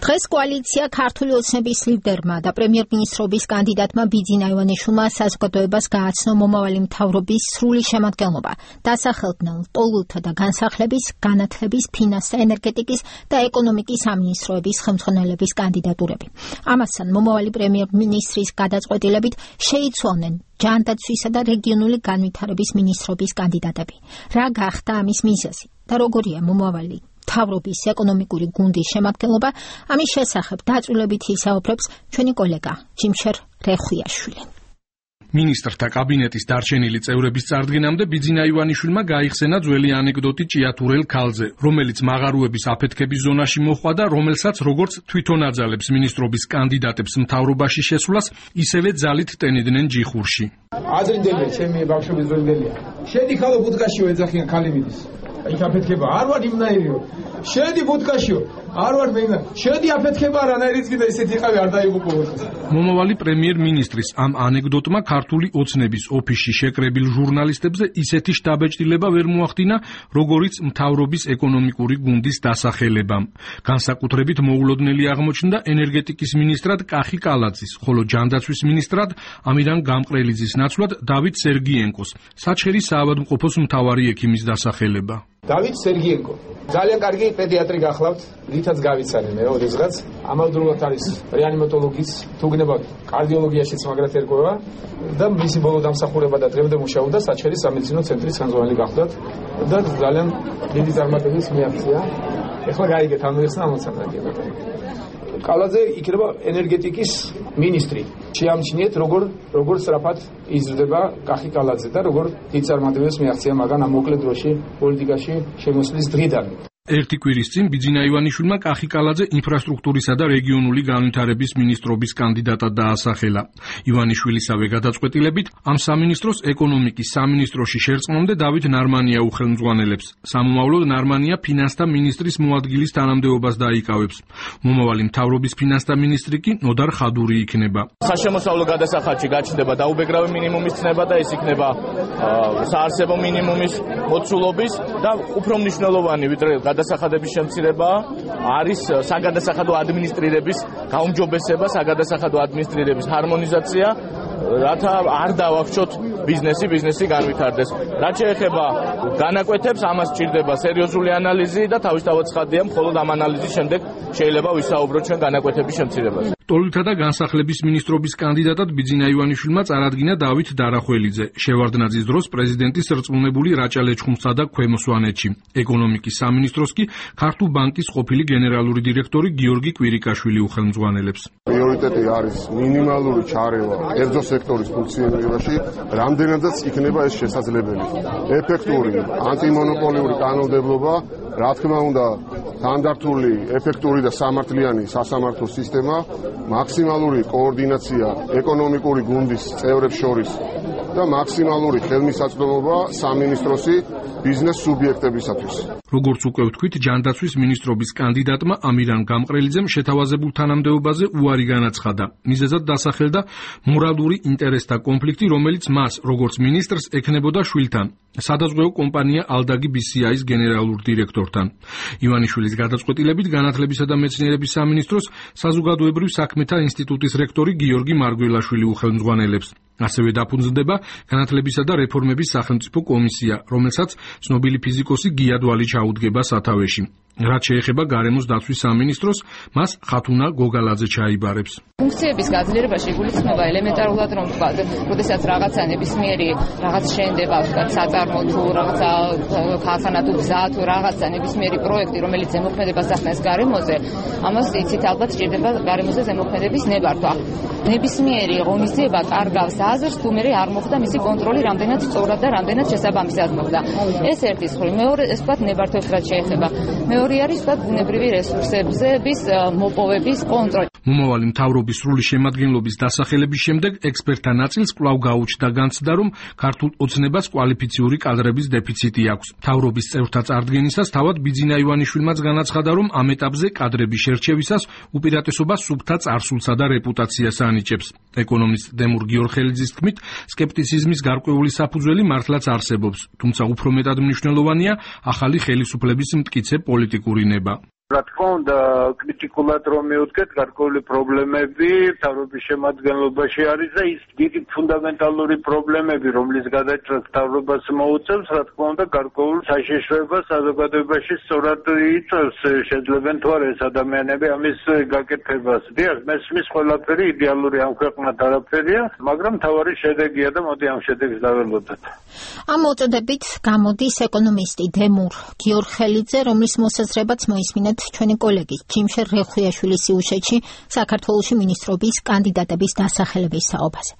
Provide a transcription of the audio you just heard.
დღეს კოალიცია ქართული ოცნების ლიდერმა და პრემიერ-მინისტრობის კანდიდატმა ბიძინა ივანიშვილმა საზოგადოებას გააცნო მომავალი მთავრობის სრული შემადგენლობა, დასახელდნენ ლტოლვილთა და განსახლების, განათლების, ფინანსთა, ენერგეტიკის და ეკონომიკის სამინისტროების ხელმძღვანელების კანდიდატურები. ამასთან მომავალი პრემიერ-მინისტრის გადაწყვეტილებით შეიცვალნენ ჯანდაცვისა და რეგიონული განვითარების მინისტრობის კანდიდატები. რა გახდა ამის მიზეზი და როგორია მომავალი მთავრობის ეკონომიკური გუნდის შემადგენლობა, ამის შესახებ დაწვრილებით ისაუბრებს ჩვენი კოლეგა ჯიმშერ რეხვიაშვილი. მინისტრთა კაბინეტის დარჩენილი წევრების წარდგენამდე ბიძინა ივანიშვილმა გაიხსენა ძველი ანეკდოტი ჭიათურელ ქალზე, რომელიც მაღარუების აფეთქების ზონაში მოხვდა და რომელსაც როგორც თვითონ აძალებს მინისტრობის კანდიდატებს მთავრობაში შესვლას, ისევე ძალით ტენიდნენ ჯიხურში. აზრინდელია, ჩემი ბავშვების ძვენდელია. შედი ხალო ბუდკაშიო ეძახიან ქალი მიდის. იქ აფეთქება არ ვარ იმნაირიო. შედი ბუდკაშიო, არ ვარ მე. შედი აფეთქება რანაირიც კიდე ისეთი იყავი არ დაიღუპო. მომავალი პრემიერ-მინისტრის ამ ანეკდოტმა ქართული ოცნების ოფისში შეკრებილ ჟურნალისტებზე ისეთი შთაბეჭდილება ვერ მოახდინა, როგორიც მთავრობის ეკონომიკური გუნდის დასახელებამ. განსაკუთრებით მოულოდნელი აღმოჩნდა ენერგეტიკის მინისტრად კახი კალაძის, ხოლო ჯანდაცვის მინისტრად ამირან გამყრელიძის ნაცვლად დავით სერგიენკოს, საჩხერის საავადმყოფოს მთავარი ექიმის დასახელება. დავით სერგიენკო ძალიან კარგი პედიატრი გახლავთ, რითაც გავიცანი მე ოდესღაც. ამავდროულად არის რეანიმატოლოგიც, თუ გნებავთ კარდიოლოგიაშიც მაგრად ერკვევა და მისი ბოლო დამსახურება და დღემდე მუშაობდა საჩხერის სამედიცინო ცენტრის ხელმძღვანელი გახლავთ და ძალიან დიდი წარმატების მიაღწია. ეხლა გაიგეთ ამ ეს ამოცანა. კალაძე იქნება ენერგეტიკის მინისტრი. შეამჩნიეთ როგორ სწრაფად იზრდება კახი კალაძე და როგორ დიდ წარმატებებს მიაღწია მაგან ამ მოკლე დროში პოლიტიკაში შემოსვლის დღიდან. ერთი კვირის წინ ბიძინა ივანიშვილმა კახი კალაძე ინფრასტრუქტურისა და რეგიონული განვითარების მინისტრობის კანდიდატად დაასახელა. ივანიშვილისავე გადაწყვეტილებით ამ სამინისტროს ეკონომიკის სამინისტროში შერწყმამდე დავით ნარმანია უხელმძღვანელებს. სამომავლოდ ნარმანია ფინანსთა მინისტრის მოადგილის თანამდებობას დაიკავებს. მომავალი მთავრობის ფინანსთა მინისტრი კი ნოდარ ხადური იქნება. საშემოსავლო გადასახადში გაჩნდება დაუბეგრავი მინიმუმის ცნება და ეს იქნება საარსებო მინიმუმის მოცულობის და უფრო მნიშვნელოვანი ვიდრე გადასახადების შემცირება არის საგადასახადო ადმინისტრირების გაუმჯობესება, საგადასახადო ადმინისტრირების ჰარმონიზაცია, რათა არ დავახშოთ ბიზნესი განვითარდეს. რაც შეეხება განაკვეთებს, ამას სჭირდება სერიოზული ანალიზი და თავისთავად ცხადია, მხოლოდ ამ ანალიზის შემდეგ შეიძლება ვისაუბროთ ჩვენ განაკვეთების შემცირებაზე. ლტოლვილთა და განსახლების მინისტრობის კანდიდატად ბიძინა ივანიშვილმა წარადგინა დავით დარახველიძე. შევარდნაძის დროს პრეზიდენტის რწმუნებული რაჭა ლეჩხუმსა და ქვემო სვანეთში. ეკონომიკის სამინისტროს კი ქართულ ბანკის ყოფილი გენერალური დირექტორი გიორგი კვირიკაშვილი უხელმძღვანელებს. პრიორიტეტი არის მინიმალური ჩარევა კერძო სექტორის ფუნქციონირებაში, რამდენადაც იქნება ეს შესაძლებელი. ეფექტური ანტიმონოპოლიური კანონმდებლობა, რა თქმა უნდა, სტანდარტული, ეფექტური და სამართლიანი სასამართლო სისტემა, მაქსიმალური კოორდინაცია ეკონომიკური გუნდის წევრებს შორის და მაქსიმალური ხელმისაწვდომობა სამინისტროსი ბიზნეს სუბიექტებისათვის. როგორც უკვე ვთქვით, ჯანდაცვის მინისტრობის კანდიდატმა ამირან გამყრელიძემ შეთავაზებულ თანამდებობაზე უარი განაცხადა. მიზეზად დასახელდა მორალური ინტერესთა კონფლიქტი, რომელიც მას, როგორც მინისტრს, ექნებოდა შვილთან, სადაზღვეო კომპანია ალდაგი BCI-ის გენერალურ დირექტორთან. ივანიშვილის გადაწყვეტილებით განათლებისა და მეცნიერების სამინისტროს საზოგადოებრივ საქმეთა ინსტიტუტის რექტორი გიორგი მარგველაშვილი უხელმძღვანელებს. ასევე დაფუძნდება განათლებისა და რეფორმების სახელმწიფო კომისია, რომელსაც ცნობილი ფიზიკოსი გიადვალი ჩაუდგება სათავეში. რაც შეეხება გარემოს დაცვის სამინისტროს, მას ხათუნა გოგალაძე ჩაიბარებს. ფუნქციების გაძლიერებაში იგულისხმება ელემენტარულად, რომ ვთქვათ, როდესაც რაღაცა ნებისმიერი რაღაც შენდება, ვთქვათ, საწარმო თუ რაღაცა ქარხანა თუ გზა თუ რაღაცა ნებისმიერი პროექტი, რომელიც ზემოქმედებას ახდენს გარემოზე, ამას იცით ალბათ სჭირდება გარემოზე ზემოქმედების ნებართვა. ნებისმიერი ღონისძიება კარგავს აზრს, თუ მე არ მოხდა მისი კონტროლი რამდენად სწორად და რამდენად შესაბამისად მოხდა. ეს ერთი მხრივ, მეორე, ეს ვთქვათ, ნებართვებს რაც შეეხება. მეორე არის ვთქვათ, ბუნებრივი რესურსების მოპოვების კონტროლი. მომავალი მთავრობის სრული შემადგენლობის დასახელების შემდეგ ექსპერტთა ნაწილს კვლავ გაუჩნდა განცდა, რომ ქართულ ოცნებას კვალიფიციური კადრების დეფიციტი აქვს. მთავრობის წევრთა წარდგენისას თავად ბიძინა ივანიშვილმაც განაცხადა, რომ ამ ეტაპზე კადრების შერჩევისას უპირატესობა სუფთა წარსულსა და რეპუტაციას ანიჭებს. ეკონომისტ დემურ გიორხელიძის თქმით, სკეპტიციზმის გარკვეული საფუძველი მართლაც არსებობს, თუმცა უფრო მეტად მნიშვნელოვანია ახალი ხელისუფლების მტკიცე პოლიტიკური ნება. რა თქმა უნდა, კრიტიკულად რომ მივუდგეთ, გარკვეული პრობლემები მთავრობის შემადგენლობაში არის და ის დიდი ფუნდამენტალური პრობლემები, რომლის გადაჭრას მთავრობას მოუწევს, რა თქმა უნდა, გარკვეულ საშიშროებას საზოგადოებაში სწორად იწევს. შეძლებენ თუ არა ეს ადამიანები ამის გაკეთებას. დიახ, მესმის ყველაფერი იდეალური ამ ქვეყნად არაფერია, მაგრამ მთავარი შედეგია და მოდი ამ შედეგს დაველოდოთ. ამ მოწოდებით გამოდის ეკონომისტი დემურ გიორხელიძე, რომლის მოსაზრებაც მოისმინეთ ჩვენი კოლეგის ჯიმშერ რეხუიაშვილის სიუჟეტში საქართველოში მინისტრობის კანდიდატების დასახელების საუბარზე.